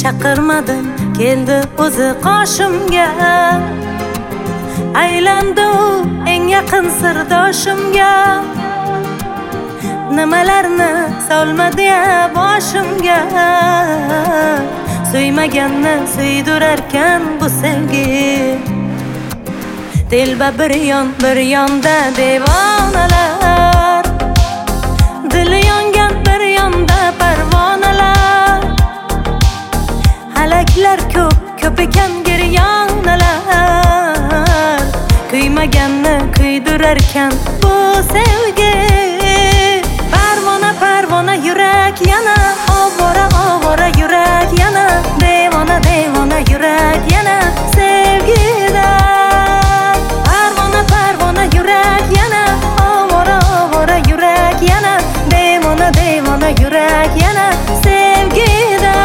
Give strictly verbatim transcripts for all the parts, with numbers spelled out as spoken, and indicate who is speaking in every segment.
Speaker 1: chaqirmadim, keldi o'zi qoshimga. Aylandi u eng yaqin sirdoshimga. Nimalarni solmadi ya boshimga. Suymaganni suydurarkan bu sevgi. Telba bir yon bir yonda devonalar, dili yongan bir yonda parvonalar. Halaklar ko'p ko'p ekan giryonalar, kuymaganni kuydurarkan bu sevgi. Parvona parvona yurak yana, ovora ovora yurak yana, devona devona yurak yana sevgida. Parvona parvona yurak yana, ovora ovora yurak yana, devona devona yurak yana sevgida.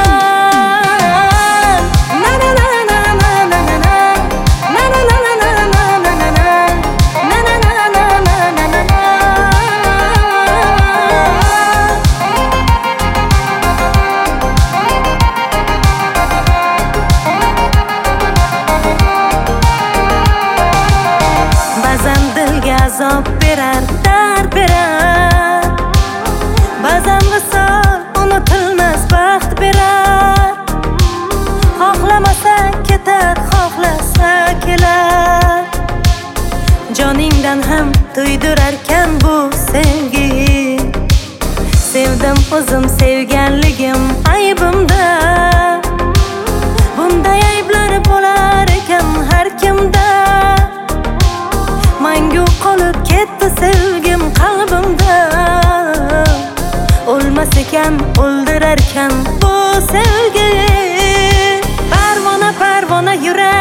Speaker 1: Azob berar, dard berar, ba'zan visol unutilmas baxt berar. Xohlamasa ketar, xohlasa kelar, joningdan ham to'ydurarkan bu sevgi. Sevdim o'zim sevganligim aybimda, bunday ayblar bo'lar ekan har kimda. Mangu qolib ketdi sevgim qalbimda, o'lmas ekan o'ldirarkan bu sevgi. Parvona parvona yurak